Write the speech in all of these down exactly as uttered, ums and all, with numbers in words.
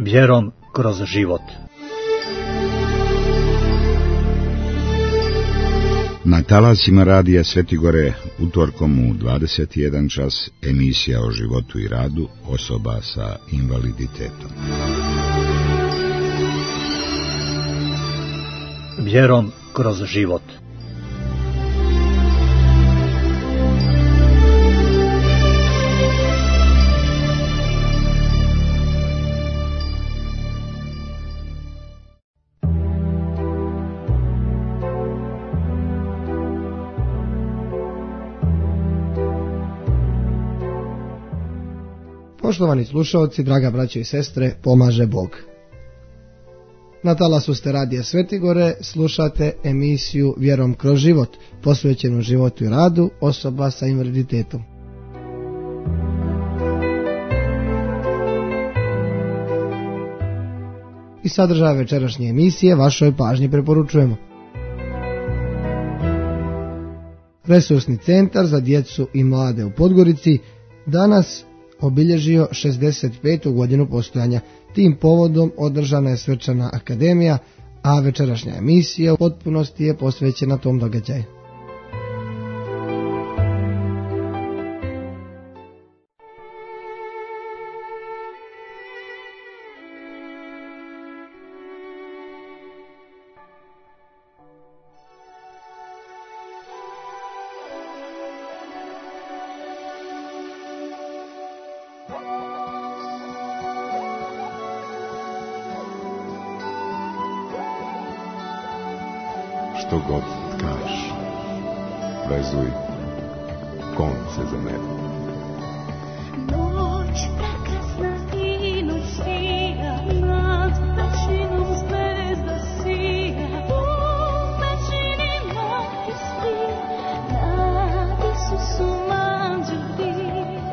Vjerom kroz život. Na talasima radija Svetigore utorkom u dvadeset jedan čas emisija o životu i radu osoba sa invaliditetom. Vjerom kroz život. Poštovani slušalci, draga braćo i sestre, pomaže Bog. Na talasu ste radija Svetigore, slušate emisiju Vjerom kroz život, posvećenu životu i radu osoba sa invaliditetom. I sadržaj večerašnje emisije vašoj pažnji preporučujemo. Resursni centar za djecu i mlade u Podgorici danas obilježio šezdeset petu godinu postojanja. Tim povodom održana je svečana akademija, a večerašnja emisija u potpunosti je posvećena tom događaju. Što god tkaš, vezuj konce za mene. Noć prekrasna i noć sija, nad pećinom zvezda sija. U pećini majke spi, nad Isusom anđel bi.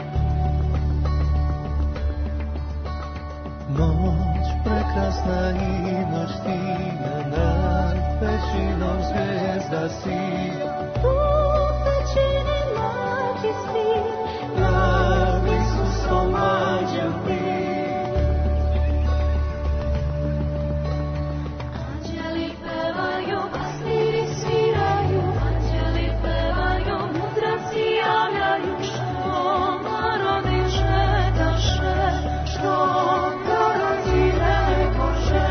Noć prekrasna i noć sija, nad pećinom zvijezda si. U pećini majke spi, nad Isusom anđel bi. anđeli pevaju, pastiri sviraju, anđeli pevaju, mudraci javljaju, što narodi čekaše, što proroci rekoše.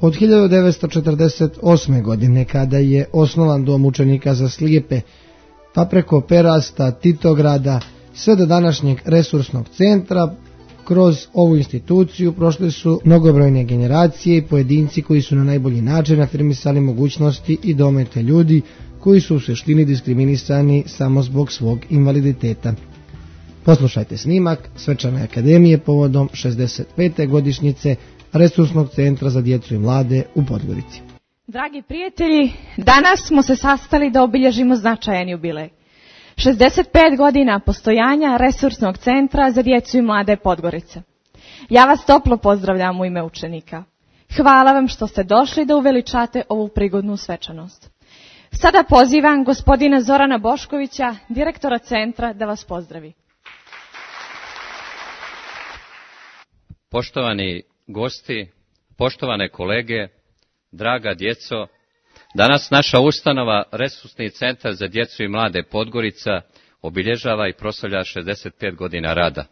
Od hiljadu devetsto četrdeset osme. godine, kada je osnovan dom učenika za slijepe, pa preko Perasta, Titograda, sve do današnjeg resursnog centra, kroz ovu instituciju prošle su mnogobrojne generacije i pojedinci koji su na najbolji način afirmisali mogućnosti i domete ljudi koji su u suštini diskriminisani samo zbog svog invaliditeta. Poslušajte snimak Svečane akademije povodom šezdeset pete godišnjice Resursnog centra za djecu i mlade u Podgorici. Dragi prijatelji, danas smo se sastali da obilježimo značajan jubilej. šezdeset pet godina postojanja Resursnog centra za djecu i mlade Podgorice. Ja vas toplo pozdravljam u ime učenika. Hvala vam što ste došli da uveličate ovu prigodnu svečanost. Sada pozivam gospodina Zorana Boškovića, direktora centra, da vas pozdravi. Poštovani gosti, poštovane kolege, draga djeco, danas naša ustanova Resursni centar za djecu i mlade Podgorica obilježava i proslavlja šezdeset pet godina rada.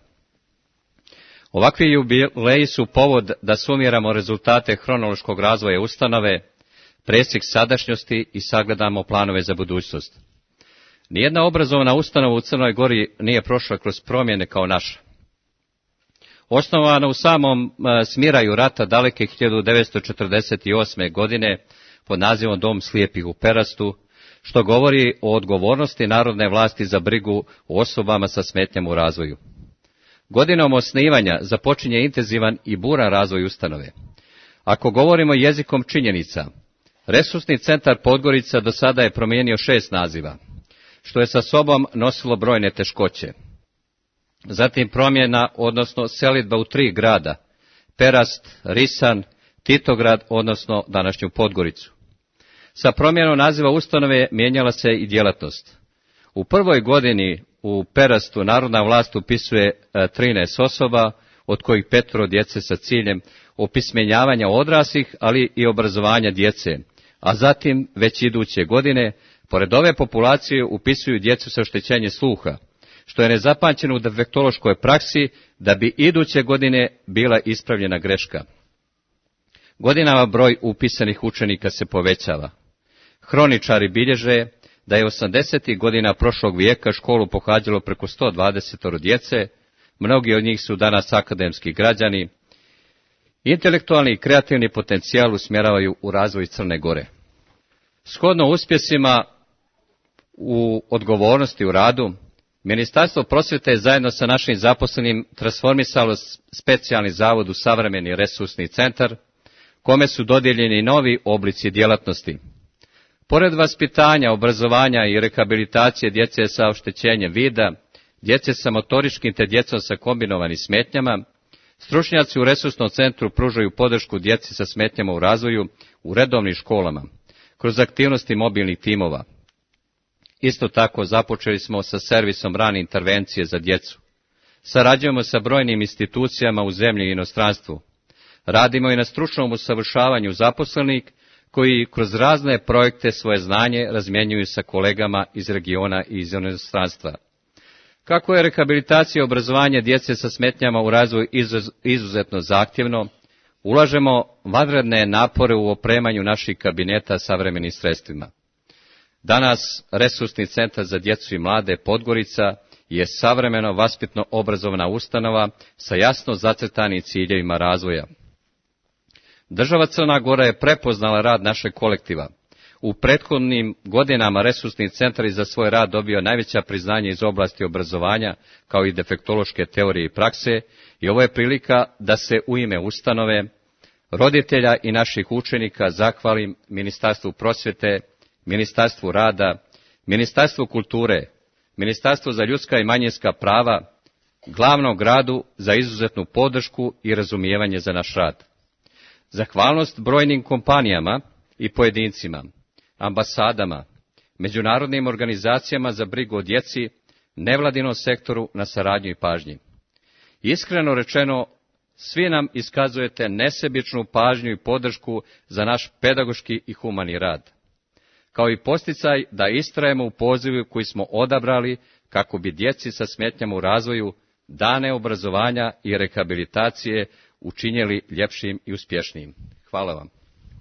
Ovakvi jubileji su povod da sumiramo rezultate hronološkog razvoja ustanove, presjek sadašnjosti i sagledamo planove za budućnost. Nijedna obrazovna ustanova u Crnoj Gori nije prošla kroz promjene kao naša. Osnovana u samom smiraju rata daleke hiljadu devetsto četrdeset osme. godine pod nazivom Dom slijepih u Perastu, što govori o odgovornosti narodne vlasti za brigu o osobama sa smetnjama u razvoju. Godinom osnivanja započinje intenzivan i buran razvoj ustanove. Ako govorimo jezikom činjenica, Resursni centar Podgorica do sada je promijenio šest naziva, što je sa sobom nosilo brojne teškoće. Zatim promjena, odnosno selidba u tri grada, Perast, Risan, Titograd, odnosno današnju Podgoricu. Sa promjenom naziva ustanove mijenjala se i djelatnost. U prvoj godini u Perastu narodna vlast upisuje trinaest osoba, od kojih petoro djece sa ciljem opismenjavanja odraslih, ali i obrazovanja djece, a zatim već iduće godine, pored ove populacije upisuju djecu sa oštećenjem sluha, što je nezapamćeno u defektološkoj praksi, da bi iduće godine bila ispravljena greška. Godinama broj upisanih učenika se povećava. Hroničari bilježe da je osamdesetih godina prošlog vijeka školu pohađalo preko sto dvadeset djece, mnogi od njih su danas akademski građani. Intelektualni i kreativni potencijal usmjeravaju u razvoj Crne Gore. Shodno uspjesima u odgovornosti u radu, Ministarstvo prosvjete je zajedno sa našim zaposlenim transformisalo specijalni zavod u savremeni resursni centar, kome su dodijeljeni novi oblici djelatnosti. Pored vaspitanja, obrazovanja i rehabilitacije djece sa oštećenjem vida, djece sa motoričkim te djecom sa kombinovanim smetnjama, stručnjaci u resursnom centru pružaju podršku djeci sa smetnjama u razvoju u redovnim školama, kroz aktivnosti mobilnih timova. Isto tako započeli smo sa servisom rane intervencije za djecu. Sarađujemo sa brojnim institucijama u zemlji i inostranstvu. Radimo i na stručnom usavršavanju zaposlenih, koji kroz razne projekte svoje znanje razmjenjuju sa kolegama iz regiona i iz inostranstva. Kako je rehabilitacija i obrazovanje djece sa smetnjama u razvoju izuzetno zahtjevno, ulažemo vanredne napore u opremanju naših kabineta savremenim sredstvima. Danas Resursni centar za djecu i mlade Podgorica je savremeno vaspitno obrazovna ustanova sa jasno zacrtanim ciljevima razvoja. Država Crna Gora je prepoznala rad našeg kolektiva. U prethodnim godinama Resursni centar je za svoj rad dobio najveća priznanja iz oblasti obrazovanja, kao i defektološke teorije i prakse, i ovo je prilika da se u ime ustanove, roditelja i naših učenika zahvalim Ministarstvu prosvjete, Ministarstvu rada, Ministarstvu kulture, Ministarstvu za ljudska i manjinska prava, glavnom gradu za izuzetnu podršku i razumijevanje za naš rad. Zahvalnost brojnim kompanijama i pojedincima, ambasadama, međunarodnim organizacijama za brigu o djeci, nevladinom sektoru na saradnju i pažnji. Iskreno rečeno, svi nam iskazujete nesebičnu pažnju i podršku za naš pedagoški i humani rad, kao i posticaj da istrajemo u pozivu koji smo odabrali kako bi djeci sa smetnjama u razvoju dane obrazovanja i rehabilitacije učinjeli ljepšim i uspješnijim. Hvala vam.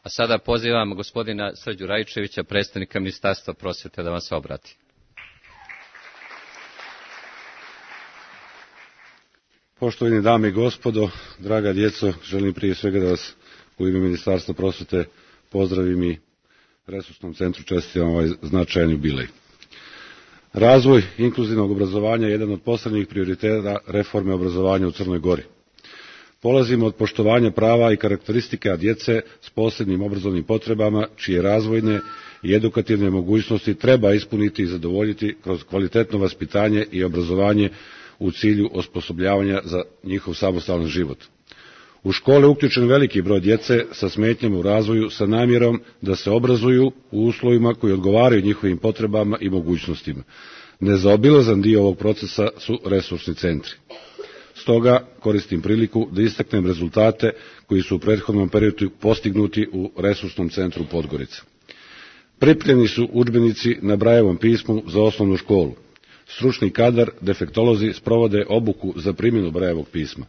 A sada pozivam gospodina Srđu Rajčevića, predstavnika Ministarstva prosvjete, da vam se obrati. Poštovani dame i gospodo, draga djeco, želim prije svega da vas u ime Ministarstva prosvjete pozdravim i Resursnom centru čestitam ovaj značajan jubilej. Razvoj inkluzivnog obrazovanja je jedan od posebnih prioriteta reforme obrazovanja u Crnoj Gori. Polazimo od poštovanja prava i karakteristika djece s posebnim obrazovnim potrebama, čije razvojne i edukativne mogućnosti treba ispuniti i zadovoljiti kroz kvalitetno vaspitanje i obrazovanje u cilju osposobljavanja za njihov samostalan život. U škole uključen veliki broj djece sa smetnjama u razvoju sa namjerom da se obrazuju u uslovima koji odgovaraju njihovim potrebama i mogućnostima. Nezaobilazan dio ovog procesa su resursni centri. Stoga koristim priliku da istaknem rezultate koji su u prethodnom periodu postignuti u Resursnom centru Podgorica. Pripremljeni su udžbenici na Brajevom pismu za osnovnu školu. Stručni kadar, defektolozi sprovode obuku za primjenu Brajevog pisma.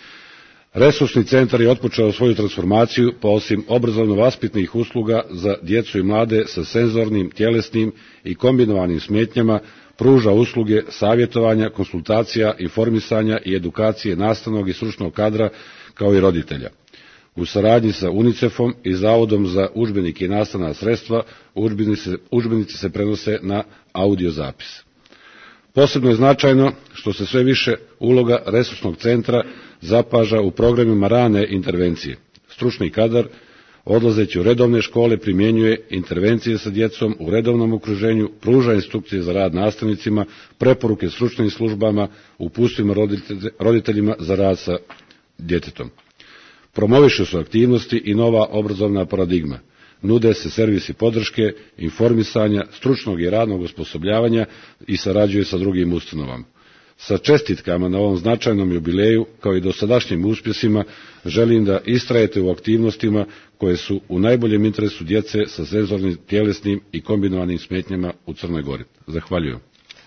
Resursni centar je otpočeo svoju transformaciju, pa osim obrazovno-vaspitnih usluga za djecu i mlade sa senzornim, tjelesnim i kombinovanim smetnjama, pruža usluge savjetovanja, konsultacija, informisanja i edukacije nastavnog i stručnog kadra kao i roditelja. U saradnji sa UNICEF-om i Zavodom za udžbenike i nastavna sredstva udžbenici, udžbenici se prenose na audio zapis. Posebno je značajno što se sve više uloga resursnog centra zapaža u programima rane intervencije. Stručni kadar, odlazeći u redovne škole, primjenjuje intervencije sa djecom u redovnom okruženju, pruža instrukcije za rad nastavnicima, preporuke stručnim službama, uputstvima roditeljima za rad sa djetetom. Promovišu su aktivnosti i nova obrazovna paradigma. Nude se servisi podrške, informisanja, stručnog i radnog osposobljavanja i sarađuje sa drugim ustanovama. Sa čestitkama na ovom značajnom jubileju, kao i dosadašnjim uspjesima, želim da istrajete u aktivnostima koje su u najboljem interesu djece sa senzornim, tjelesnim i kombinovanim smetnjama u Crnoj Gori. Zahvaljujem.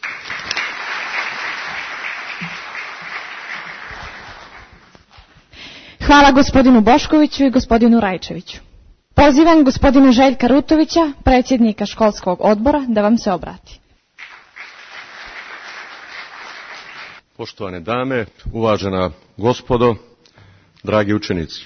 Hvala gospodinu Boškoviću i gospodinu Rajčeviću. Pozivam gospodina Željka Rutovića, predsjednika školskog odbora, da vam se obrati. Poštovane dame, uvažena gospodo, dragi učenici.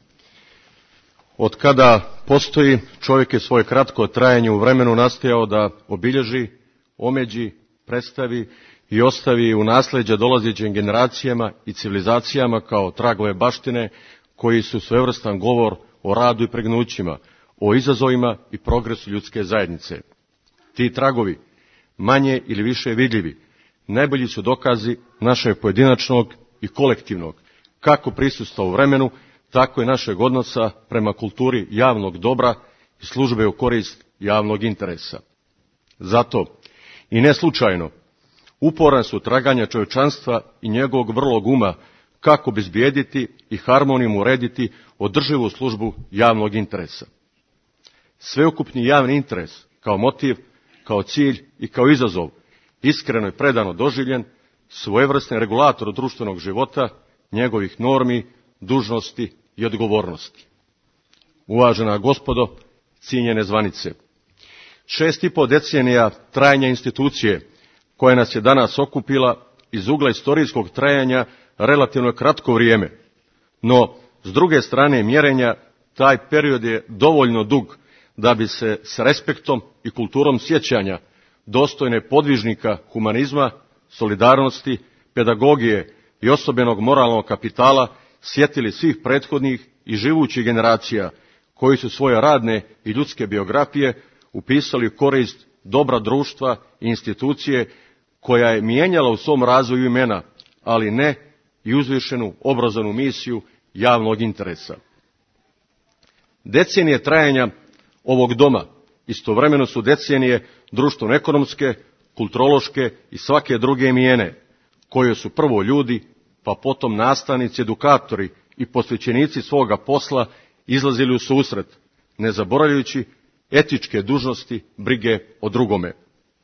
Od kada postoji, čovjek je svoje kratko trajanje u vremenu nastojao da obilježi, omeđi, predstavi i ostavi u nasljeđe dolazećim generacijama i civilizacijama kao tragove baštine koji su svojevrstan govor o radu i pregnućima, o izazovima i progresu ljudske zajednice. Ti tragovi, manje ili više vidljivi, najbolji su dokazi našeg pojedinačnog i kolektivnog, kako prisustva u vremenu, tako i našeg odnosa prema kulturi javnog dobra i službe u korist javnog interesa. Zato, i ne slučajno, uporan su traganja čovječanstva i njegovog vrlog uma kako bezbijediti i harmonijom urediti održivu službu javnog interesa. Sveukupni javni interes kao motiv, kao cilj i kao izazov iskreno i predano doživljen, svojevrsni regulator društvenog života, njegovih normi, dužnosti i odgovornosti. Uvažena gospodo, cijenjene zvanice, šest i po decenija trajanja institucije koja nas je danas okupila iz ugla istorijskog trajanja relativno kratko vrijeme, no s druge strane mjerenja taj period je dovoljno dug da bi se s respektom i kulturom sjećanja dostojne podvižnika humanizma, solidarnosti, pedagogije i osobenog moralnog kapitala sjetili svih prethodnih i živućih generacija koji su svoje radne i ljudske biografije upisali u korist dobra društva i institucije koja je mijenjala u svom razvoju imena, ali ne i uzvišenu obrazovnu misiju javnog interesa. Decenije trajanja ovog doma istovremeno su decenije društveno-ekonomske, kulturološke i svake druge mijene, koje su prvo ljudi, pa potom nastavnici, edukatori i posvećenici svoga posla izlazili u susret, ne zaboravljajući etičke dužnosti brige o drugome.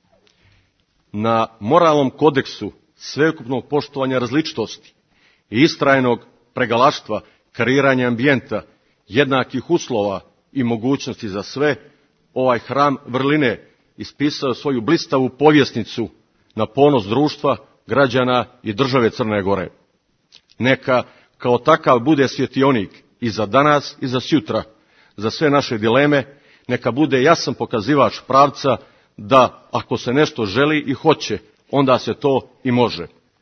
Na moralnom kodeksu sveukupnog poštovanja različitosti i istrajnog pregalaštva, kreiranja ambijenta, jednakih uslova i mogućnosti za sve, ovaj hram vrline ispisao svoju blistavu povjesnicu na ponos društva, građana i države Crne Gore. Neka kao takav bude svjetionik i za danas i za sutra, za sve naše dileme, neka bude jasan pokazivač pravca da ako se nešto želi i hoće, onda se to i može.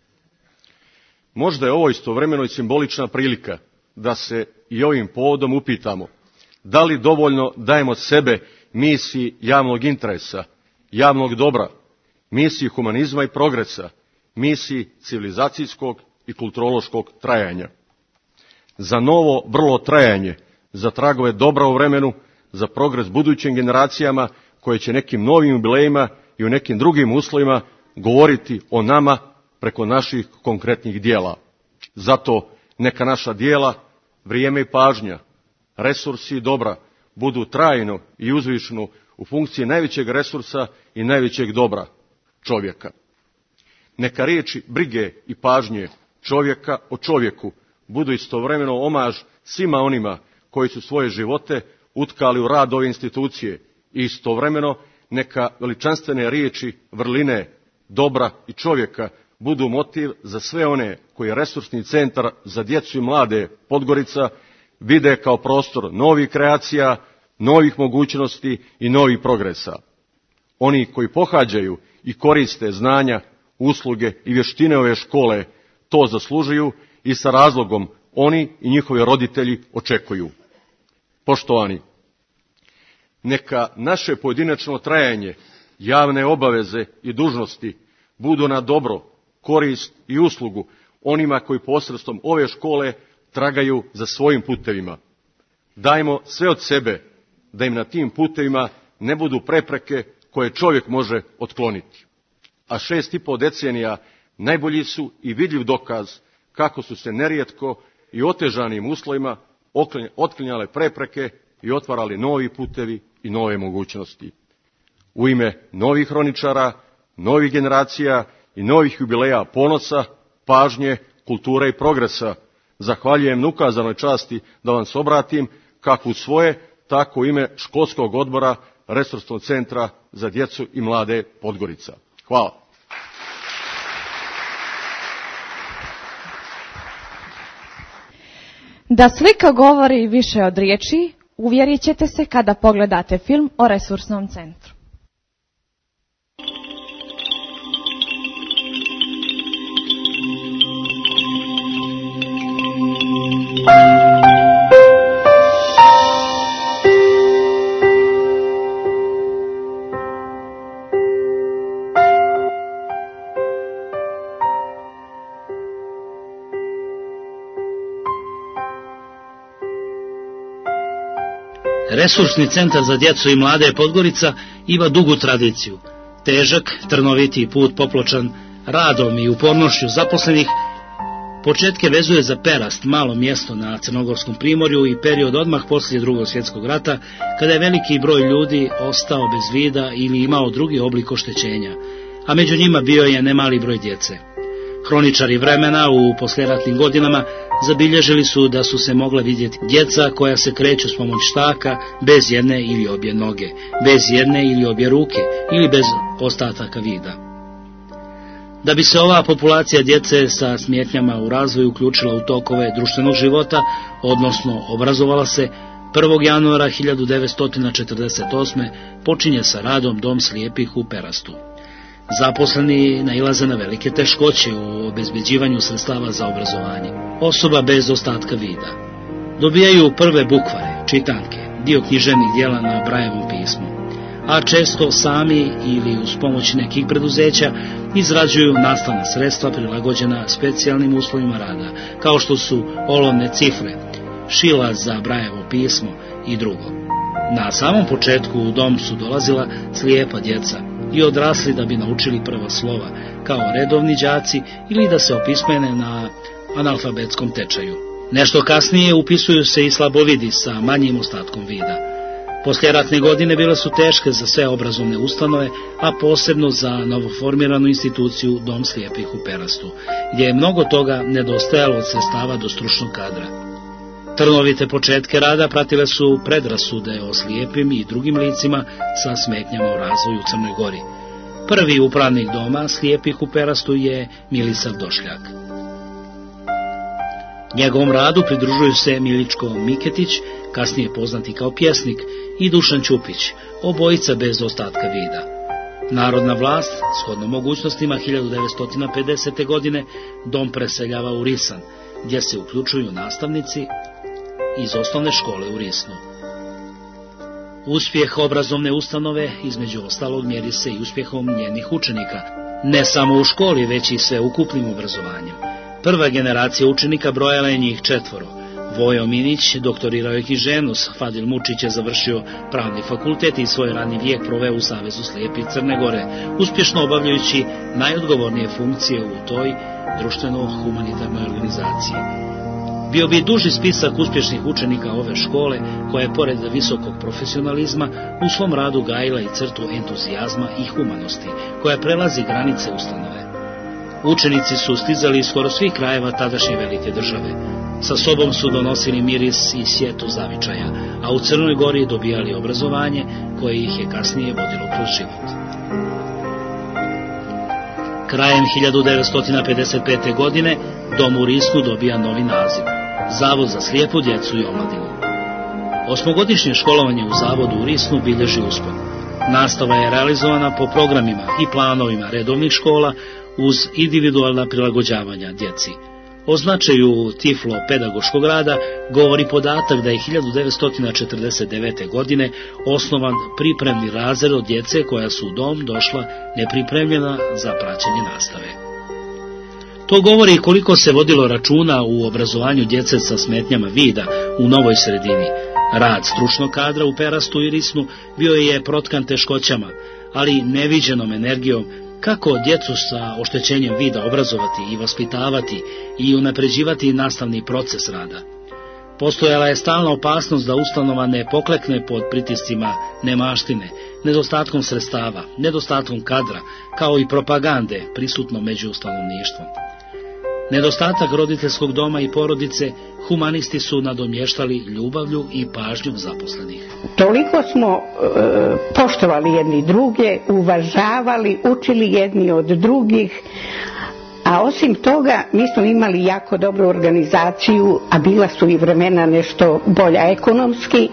Možda je ovo istovremeno i simbolična prilika da se i ovim povodom upitamo da li dovoljno dajemo sebe misiji javnog interesa, javnog dobra, misiji humanizma i progresa, misiji civilizacijskog i kulturološkog trajanja. Za novo vrlo trajanje, za tragove dobra u vremenu, za progres budućim generacijama koje će nekim novim jubilejima i u nekim drugim uslovima govoriti o nama preko naših konkretnih dijela. Zato neka naša dijela, vrijeme i pažnja, resursi i dobra budu trajno i uzvišeno u funkciji najvećeg resursa i najvećeg dobra, čovjeka. Neka riječi brige i pažnje čovjeka o čovjeku budu istovremeno omaž svima onima koji su svoje živote utkali u rad ove institucije i istovremeno neka veličanstvene riječi vrline, dobra i čovjeka budu motiv za sve one koji resursni centar za djecu i mlade Podgorica vide kao prostor novih kreacija, novih mogućnosti i novih progresa. Oni koji pohađaju i koriste znanja, usluge i vještine ove škole to zaslužuju i sa razlogom oni i njihovi roditelji očekuju. Poštovani, neka naše pojedinačno trajanje, javne obaveze i dužnosti budu na dobro, korist i uslugu onima koji posredstvom ove škole tragaju za svojim putevima. Dajmo sve od sebe da im na tim putevima ne budu prepreke koje čovjek može otkloniti. A šest i pol decenija najbolji su i vidljiv dokaz kako su se nerijetko i otežanim uslovima otklanjale prepreke i otvarali novi putevi i nove mogućnosti. U ime novih hroničara, novih generacija i novih jubileja ponosa, pažnje, kulture i progresa, zahvaljujem na ukazanoj časti da vam se obratim kako u svoje, tako u ime školskog odbora Resursnog centra za djecu i mlade Podgorica. Hvala. Da slika govori više od riječi, uvjerit ćete se kada pogledate film o Resursnom centru. Resursni centar za djecu i mlade Podgorica ima dugu tradiciju. Težak, trnoviti put popločan radom i upornošću zaposlenih početke vezuje za Perast, malo mjesto na Crnogorskom primorju i period odmah poslije Drugog svjetskog rata, kada je veliki broj ljudi ostao bez vida ili imao drugi oblik oštećenja, a među njima bio je nemali broj djece. Hroničari vremena u poslijeratnim godinama zabilježili su da su se mogla vidjeti djeca koja se kreću s pomoć štaka bez jedne ili obje noge, bez jedne ili obje ruke ili bez ostataka vida. Da bi se ova populacija djece sa smetnjama u razvoju uključila u tokove društvenog života, odnosno obrazovala se, prvog januara hiljadu devetsto četrdeset osme počinje sa radom Dom slijepih u Perastu. Zaposleni nailaze na velike teškoće u obezbeđivanju sredstava za obrazovanje. Osoba bez ostatka vida dobijaju prve bukvare, čitanke, dio književnih dijela na Brajevom pismu, a često sami ili uz pomoć nekih preduzeća izrađuju nastavna sredstva prilagođena specijalnim uslovima rada, kao što su olovne cifre, šila za Brajevo pismo i drugo. Na samom početku u dom su dolazila slijepa djeca i odrasli da bi naučili prva slova, kao redovni đaci ili da se opismene na analfabetskom tečaju. Nešto kasnije upisuju se i slabovidi sa manjim ostatkom vida. Poslijeratne godine bile su teške za sve obrazovne ustanove, a posebno za novoformiranu instituciju Dom slijepih u Perastu, gdje je mnogo toga nedostajalo od sredstava do stručnog kadra. Trnovite početke rada pratile su predrasude o slijepim i drugim licima sa smetnjama u razvoju u Crnoj Gori. Prvi upravnik doma slijepih u Perastu je Milisav Došljak. Njegovom radu pridružuju se Miličko Miketić, kasnije poznati kao pjesnik, i Dušan Ćupić, obojica bez ostatka vida. Narodna vlast, shodno mogućnostima, hiljadu devetsto pedesete. godine dom preseljava u Risan, gdje se uključuju nastavnici iz osnovne škole u Risnu. Uspjeh obrazovne ustanove, između ostalog, mjeri se i uspjehom njenih učenika, ne samo u školi, već i sveukupnim obrazovanjem. Prva generacija učenika brojala je njih četvoro. Vojo Minić doktorirao je književnost, Fadil Mučić je završio pravni fakultet i svoj radni vijek proveo u Savezu slijepih Crne Gore, uspješno obavljajući najodgovornije funkcije u toj društveno-humanitarnoj organizaciji. Bio bi duži spisak uspješnih učenika ove škole, koja je pored visokog profesionalizma u svom radu gajila i crtu entuzijazma i humanosti, koja prelazi granice ustanove. Učenici su stizali iz skoro svih krajeva tadašnje velike države. Sa sobom su donosili miris i sjetu zavičaja, a u Crnoj Gori dobijali obrazovanje koje ih je kasnije vodilo kroz život. Krajem hiljadu devetsto pedeset pete. godine dom u Risnu dobija novi naziv – Zavod za slijepu djecu i omladinu. Osmogodišnje školovanje u Zavodu u Risnu bilježi uspon. Nastava je realizovana po programima i planovima redovnih škola uz individualna prilagođavanja djeci. O značaju tiflo-pedagoškog rada govori podatak da je hiljadu devetsto četrdeset devete. godine osnovan pripremni razred od djece koja su u dom došla nepripremljena za praćenje nastave. To govori koliko se vodilo računa u obrazovanju djece sa smetnjama vida u novoj sredini. Rad stručnog kadra u Perastu i Risnu bio je protkan teškoćama, ali neviđenom energijom kako djecu sa oštećenjem vida obrazovati i vaspitavati i unapređivati nastavni proces rada. Postojala je stalna opasnost da ustanova ne poklekne pod pritiscima nemaštine, nedostatkom sredstava, nedostatkom kadra, kao i propagande prisutno među stanovništvom. Nedostatak roditeljskog doma i porodice humanisti su nadomještali ljubavlju i pažnjom zaposlenih. Toliko smo e, poštovali jedni druge, uvažavali, učili jedni od drugih, a osim toga mi smo imali jako dobru organizaciju, a bila su i vremena nešto bolja ekonomski.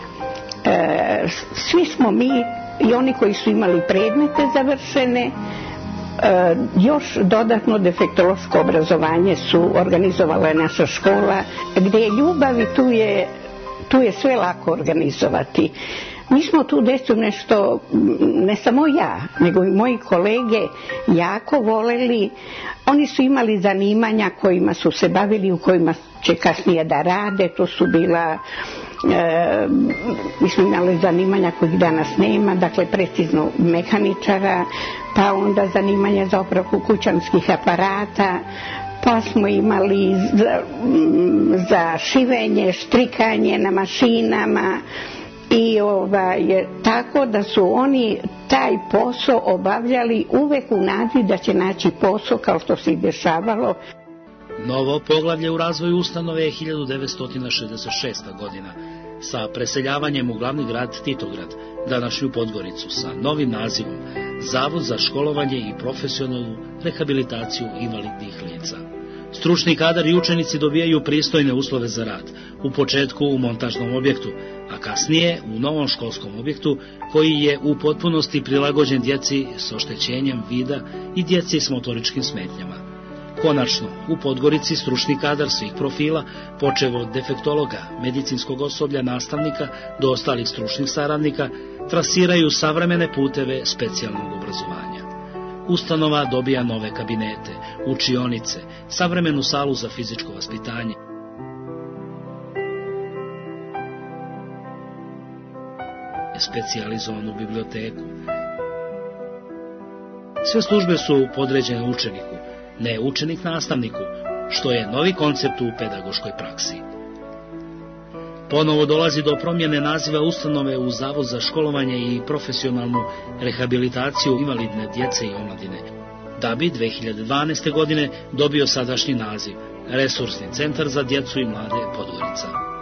E, svi smo mi i oni koji su imali predmete završene, E, još dodatno defektološko obrazovanje su organizovala naša škola, gdje je ljubav i tu je, tu je sve lako organizovati. Mi smo tu decu nešto, ne samo ja, nego i moji kolege jako voleli. Oni su imali zanimanja kojima su se bavili, u kojima će kasnije da rade. To su bila, e, mi smo imali zanimanja kojih danas nema, dakle precizno mehaničara, pa onda zanimanje za opravku kućanskih aparata, pa smo imali za, za šivenje, štrikanje na mašinama. I ovaj, tako da su oni taj posao obavljali uvek u nadi da će naći posao, kao što se i dešavalo. Novo poglavlje u razvoju ustanove je hiljadu devetsto šezdeset šesta. godina sa preseljavanjem u glavni grad Titograd, današnju Podgoricu, sa novim nazivom Zavod za školovanje i profesionalnu rehabilitaciju invalidnih lica. Stručni kadar i učenici dobijaju pristojne uslove za rad, u početku u montažnom objektu, a kasnije u novom školskom objektu koji je u potpunosti prilagođen djeci s oštećenjem vida i djeci s motoričkim smetnjama. Konačno, u Podgorici stručni kadar svih profila, počev od defektologa, medicinskog osoblja, nastavnika do ostalih stručnih saradnika, trasiraju savremene puteve specijalnog obrazovanja. Ustanova dobija nove kabinete, učionice, savremenu salu za fizičko vaspitanje. Specijalizovanu biblioteku. Sve službe su podređene učeniku, ne učenik nastavniku, što je novi koncept u pedagoškoj praksi. Ponovo dolazi do promjene naziva ustanove u Zavod za školovanje i profesionalnu rehabilitaciju invalidne djece i omladine. da bi dve hiljade dvanaeste. godine dobio sadašnji naziv Resursni centar za djecu i mlade Podgorica.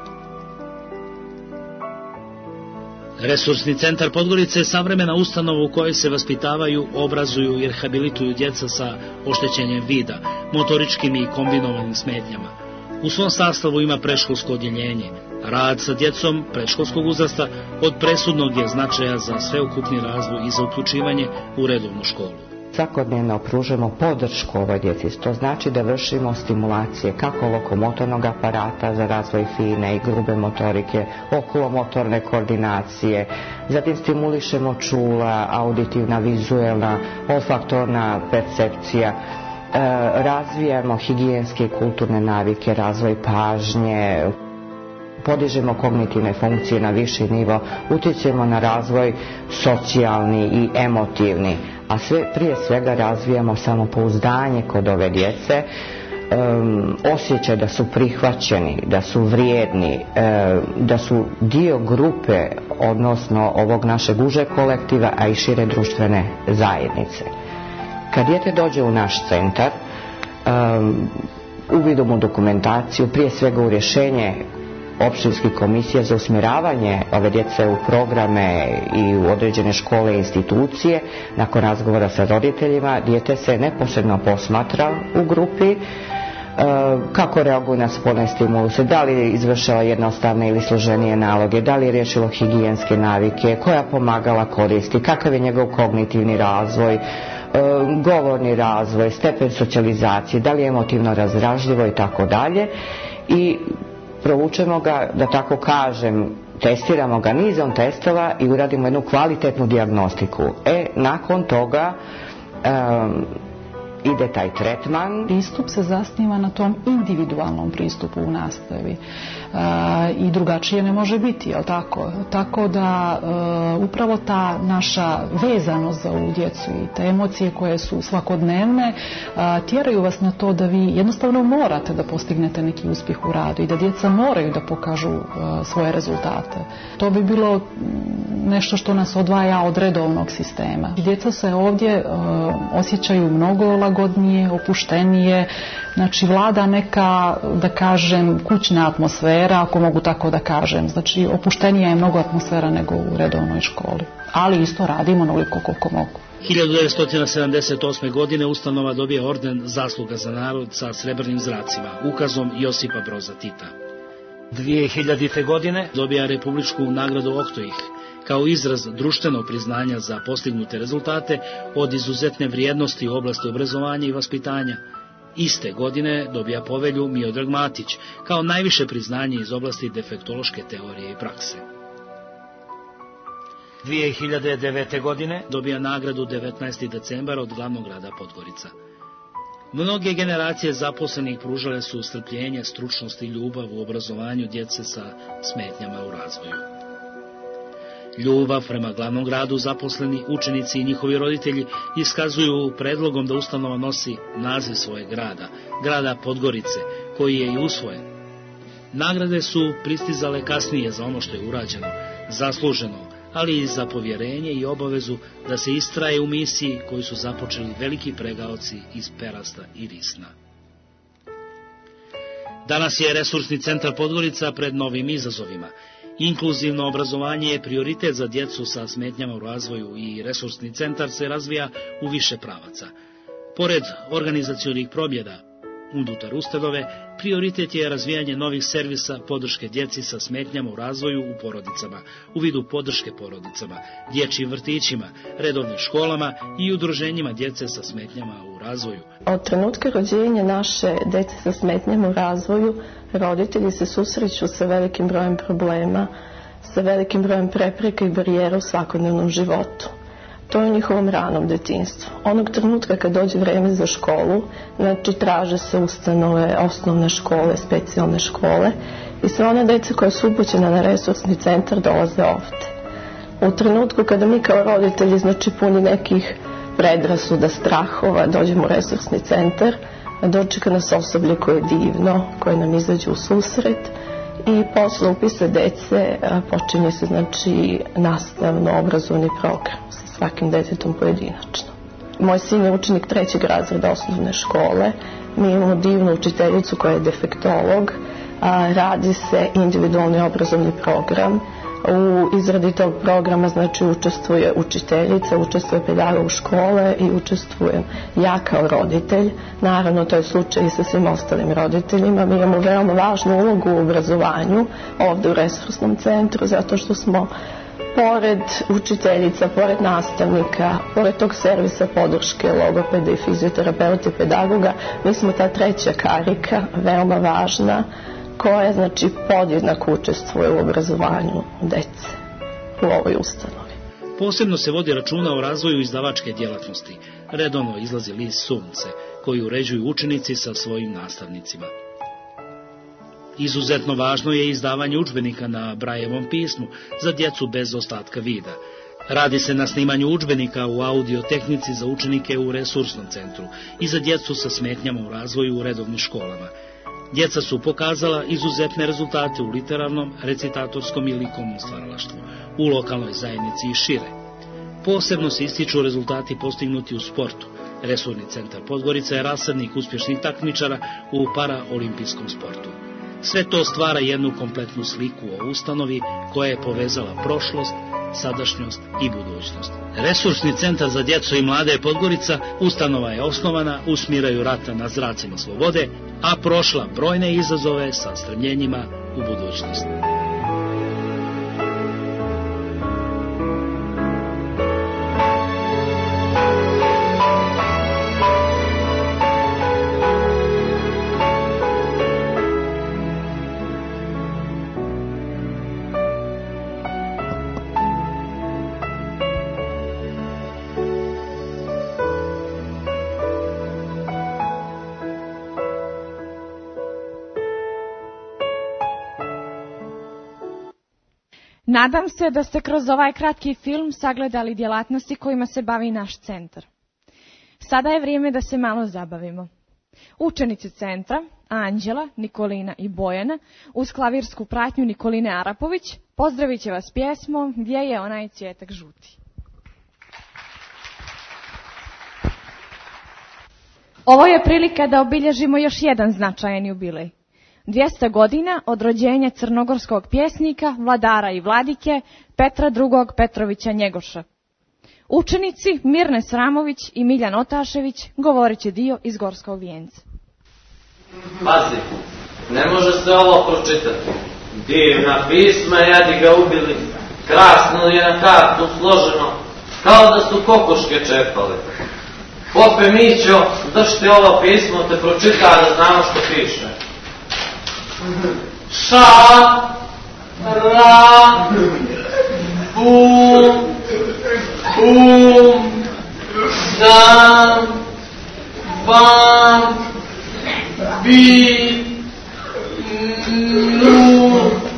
Resursni centar Podgorice je savremena ustanova u kojoj se vaspitavaju, obrazuju i rehabilituju djeca sa oštećenjem vida, motoričkim i kombinovanim smetnjama. U svom sastavu ima predškolsko odjeljenje. Rad sa djecom predškolskog uzrasta od presudnog je značaja za sveukupni razvoj i za uključivanje u redovnu školu. Svakodnevno pružamo podršku ovoj djeci, to znači da vršimo stimulacije kako lokomotornog aparata za razvoj fine i grube motorike, okulomotorne koordinacije, zatim stimulišemo čula, auditivna, vizuelna, olfaktorna percepcija, e, razvijamo higijenske i kulturne navike, razvoj pažnje, podižemo kognitivne funkcije na viši nivo, utječemo na razvoj socijalni i emotivni, a sve prije svega razvijamo samopouzdanje kod ove djece, um, osjećaj da su prihvaćeni, da su vrijedni, um, da su dio grupe, odnosno ovog našeg užeg kolektiva, a i šire društvene zajednice. Kad dijete dođe u naš centar, um, uvidom u dokumentaciju, prije svega u rješenje opštinskih komisija za usmjeravanje ove djece u programe i u određene škole i institucije, nakon razgovora sa roditeljima, dijete se neposredno posmatra u grupi, e, kako reaguje na spolne stimuluse, da li izvršava jednostavne ili složenije naloge, da li je riješilo higijenske navike, koja pomagala koristi, kakav je njegov kognitivni razvoj, e, govorni razvoj, stepen socijalizacije, da li je emotivno razdražljivo i tako dalje. I provučemo ga, da tako kažem, testiramo ga nizom testova i uradimo jednu kvalitetnu dijagnostiku. E, nakon toga um, ide taj tretman. Pristup se zasniva na tom individualnom pristupu u nastavi e, i drugačije ne može biti, jel tako? Tako da e, upravo ta naša vezanost za ovu djecu i te emocije koje su svakodnevne e, tjeraju vas na to da vi jednostavno morate da postignete neki uspjeh u radu i da djeca moraju da pokažu e, svoje rezultate. To bi bilo nešto što nas odvaja od redovnog sistema. Djeca se ovdje e, osjećaju mnogo lagodnije, opuštenije, znači vlada neka, da kažem, kućna atmosfera, ako mogu tako da kažem. Znači opuštenija je mnogo atmosfera nego u redovnoj školi. Ali isto radimo onoliko koliko mogu. hiljadu devetsto sedamdeset osme. godine ustanova dobije orden Zasluga za narod sa srebrnim zracima, ukazom Josipa Broza Tita. dvije hiljadite. godine dobija republičku nagradu Ohtojih, kao izraz društvenog priznanja za postignute rezultate od izuzetne vrijednosti u oblasti obrazovanja i vaspitanja. Iste godine dobija povelju Miodrag Matić, kao najviše priznanje iz oblasti defektološke teorije i prakse. dvije hiljade devete. godine dobija nagradu devetnaesti decembar od glavnog grada Podgorica. Mnoge generacije zaposlenih pružale su strpljenje, stručnost i ljubav u obrazovanju djece sa smetnjama u razvoju. Ljubav prema glavnom gradu zaposleni, učenici i njihovi roditelji iskazuju predlogom da ustanova nosi naziv svojeg grada, grada Podgorice, koji je i usvojen. Nagrade su pristizale kasnije za ono što je urađeno, zasluženo, ali i za povjerenje i obavezu da se istraje u misiji koju su započeli veliki pregaoci iz Perasta i Risna. Danas je Resursni centar Podgorica pred novim izazovima. Inkluzivno obrazovanje je prioritet za djecu sa smetnjama u razvoju i Resursni centar se razvija u više pravaca. Pored organizacionih promjena unutar ustanove, prioritet je razvijanje novih servisa podrške djeci sa smetnjama u razvoju u porodicama, u vidu podrške porodicama, dječjim vrtićima, redovnim školama i udruženjima djece sa smetnjama u razvoju. Od trenutka rođenja naše djece sa smetnjama u razvoju, roditelji se susreću sa velikim brojem problema, sa velikim brojem prepreka i barijera u svakodnevnom životu. To je u njihovom ranom djetinjstvu. Onog trenutka kad dođe vreme za školu, znači traže se ustanove, osnovne škole, specijalne škole i sve one djece koje su upućene na Resursni centar dolaze ovdje. U trenutku kada mi kao roditelji, znači puni nekih predrasuda, strahova, dođemo u Resursni centar, dočeka nas osoblje koje je divno, koje nam izađe u susret i posle upisa djece počinje se, znači, nastavno obrazovni program sa svakim djetetom pojedinačno. Moj sin je učenik trećeg razreda osnovne škole. Mi imamo divnu učiteljicu koja je defektolog. A, radi se individualni obrazovni program. U izradi tog programa znači učestvuje učiteljica, učestvuje pedagog škole i učestvujem ja kao roditelj. Naravno, to je slučaj i sa svim ostalim roditeljima. Mi imamo veoma važnu ulogu u obrazovanju ovde u resursnom centru, zato što smo pored učiteljica, pored nastavnika, pored tog servisa podrške, logopeda i fizioterapeuta i pedagoga, mi smo ta treća karika, veoma važna, koja znači podjednako učestvuje u obrazovanju dece u ovoj ustanovi. Posebno se vodi računa o razvoju izdavačke djelatnosti. Redovno izlazi list Sunce, koji uređuju učenici sa svojim nastavnicima. Izuzetno važno je izdavanje udžbenika na Brajevom pismu za djecu bez ostatka vida. Radi se na snimanju udžbenika u audiotehnici za učenike u resursnom centru i za djecu sa smetnjama u razvoju u redovnim školama. Djeca su pokazala izuzetne rezultate u literarnom, recitatorskom i likovnom stvaralaštvu, u lokalnoj zajednici i šire. Posebno se ističu rezultati postignuti u sportu. Resurni centar Podgorica je rasadnik uspješnih takmičara u paraolimpijskom sportu. Sve to stvara jednu kompletnu sliku o ustanovi koja je povezala prošlost, sadašnjost i budućnost. Resursni centar za djecu i mlade Podgorica ustanova je osnovana u smiraju rata na zracima slobode, a prošla brojne izazove sa stremljenjima u budućnost. Nadam se da ste kroz ovaj kratki film sagledali djelatnosti kojima se bavi naš centar. Sada je vrijeme da se malo zabavimo. Učenici centra, Anđela, Nikolina i Bojana, uz klavirsku pratnju Nikoline Arapović, pozdravit će vas pjesmom Gdje je onaj cvjetak žuti. Ovo je prilika da obilježimo još jedan značajan jubilej. dvjesto godina od rođenja crnogorskog pjesnika, vladara i vladike Petra drugog Petrovića Njegoša. Učenici Mirne Sramović i Miljan Otašević govorit će dio iz Gorskog vijenca. Pazi, ne može se ovo pročitati. Divna pisma, jadi ga ubili. Krasno je na kartu složeno, kao da su kokoške čepale. Pope Mićo, držite ovo pismo, te pročita da znamo što piše. Ša, ra, bu, bum, da, ba, bi, nu,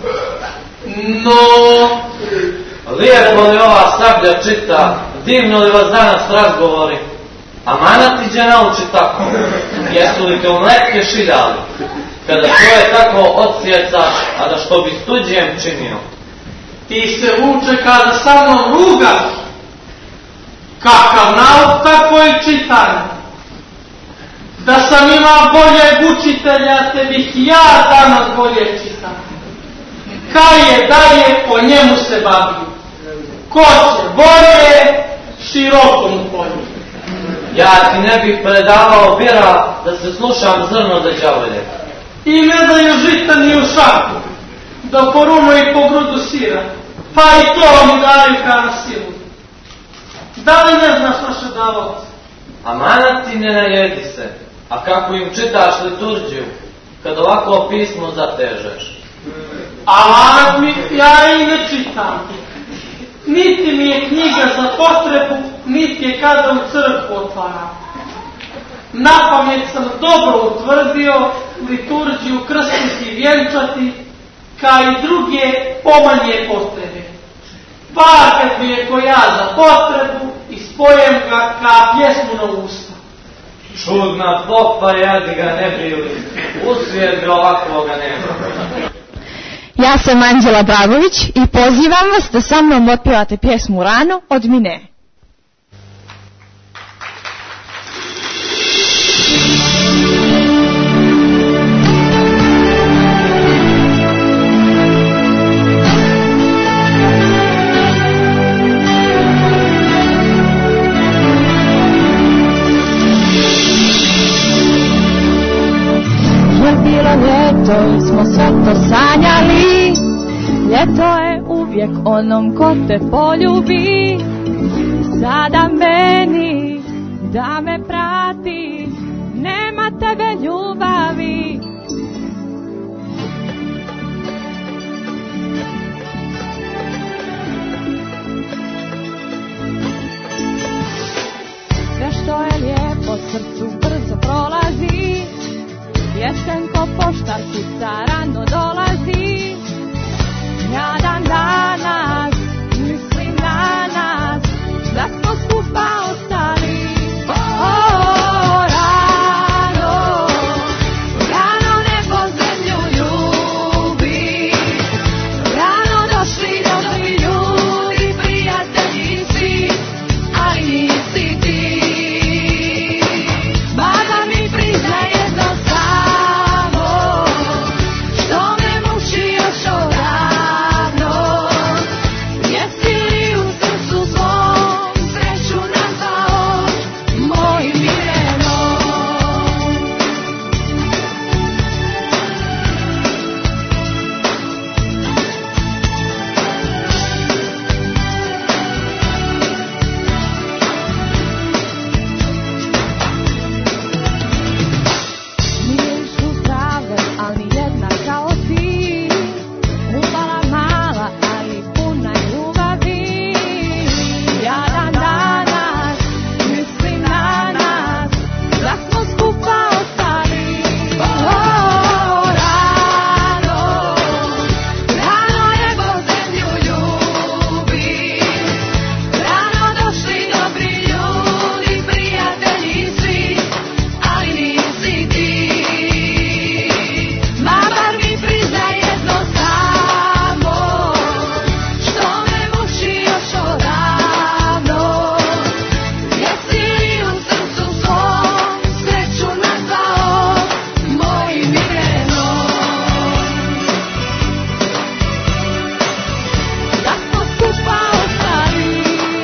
no. Lijepo li ova sablja čita, divno li vas danas razgovori, a mana ti će nauči tako, jesu li te omletke šiljali? Kada čuje tako odsjeca, a da što bi s tuđem činio. Ti se vuče kada sa mnom rugaš. Kakav nauk, tako i čitanje. Da sam imao boljeg učitelja, te bih ja danas bolje čitao. Kaj je da je, po njemu se bavio. Ko će bolje, širokom u polju. Ja ti ne bih predavao bira da se slušam zrno za đavolje. I ne daju žita ni u šaku, da porumo i po grudu sira, pa i to mi daju ka na silu. Da li ne znaš naše davalce? A mana ti ne najedi se, a kako im čitaš liturđiju, kad ovako pismo zatežeš? A manat mi, ja i ne čitam. Niti mi je knjiga za potrebu, niti je kada u crkvu otvaram. Napamet sam dobro utvrdio liturđiju krstiti i vjenčati, kao i druge pomanje potrebe. Pa kad mi je ko ja za potrebu, ispojem ga ka pjesmu na usta. Čudna popa, jadi ga ne bili, u svijet ga ovakvoga nema. Ja sam Anđela Dragović i pozivam vas da sa mnom otpjevate pjesmu Rano od Mine. sanjali, ljeto je uvijek onom ko te poljubi. Sada meni da me prati, nema tebe ljubavi. Sve što je lijepo srcu brzo prolazi, jesen ko poštar kuca rano dolazi. Ja dan danas mislim na nas, da smo skupa ostali. O, o, rano, rano nebo zemlju ljubi, rano došli dobri ljudi, prijatelji svi, ali nisi ti. Baba mi priznaje jedno samo, što me muči još odavno. Jesi li u srcu svom sreću nazvao mojim imenom? Nisu prave, ali jedna kao ti, upala mala, ali puna ljubavi. Ja dan danas mislim na nas, da smo skupa ostali. O, rano, rano nebo zemlju ljubi, rano došli dobri ljudi, prijatelji svi, ali nisi ti. Ma bar mi priznaj jedno samo, što me muči još odavno. Jesi li u srcu svom sreću nazvao mojim imenom? Da smo skupa ostali.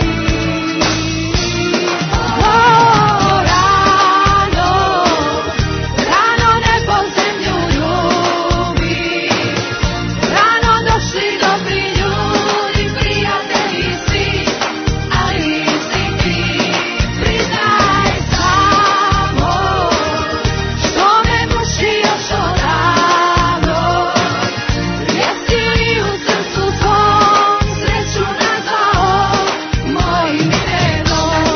O, rano, rano nebo zemlju ljubi, rano došli dobri ljudi, prijatelji svi, ali nisi ti. Priznaj samo, što me muči još odavno. Jesi li u srcu svom sreću nazvao mojim imenom?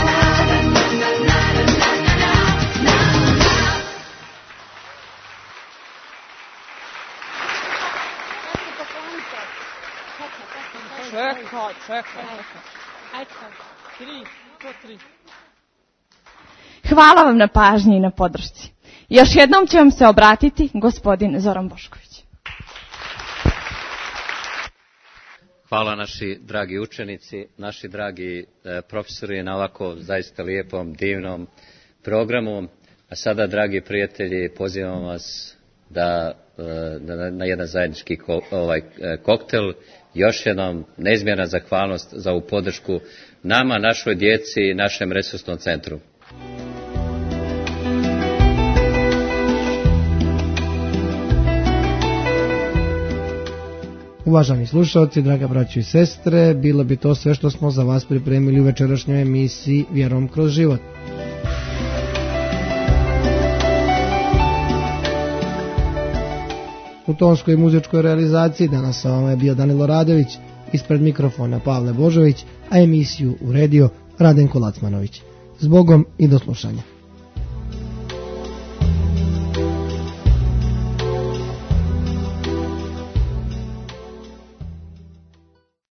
Čekaj, čekaj. Ajde, tri, to tri. Hvala vam na pažnji i na podršci. Još jednom će vam se obratiti gospodin Zoran Bošković. Hvala naši dragi učenici, naši dragi e, profesori na ovako zaista lijepom, divnom programu. A sada, dragi prijatelji, pozivam vas da e, na, na jedan zajednički ko, ovaj, e, koktel. Još jednom neizmjerna zahvalnost za ovu podršku nama, našoj djeci i našem resursnom centru. Uvaženi slušalci, draga braćo i sestre, bilo bi to sve što smo za vas pripremili u večerašnjoj emisiji Vjerom kroz život. U tonskoj i muzičkoj realizaciji danas sa vama je bio Danilo Radović, ispred mikrofona Pavle Božović, a emisiju uredio Radenko Lacmanović. Zbogom i do slušanja.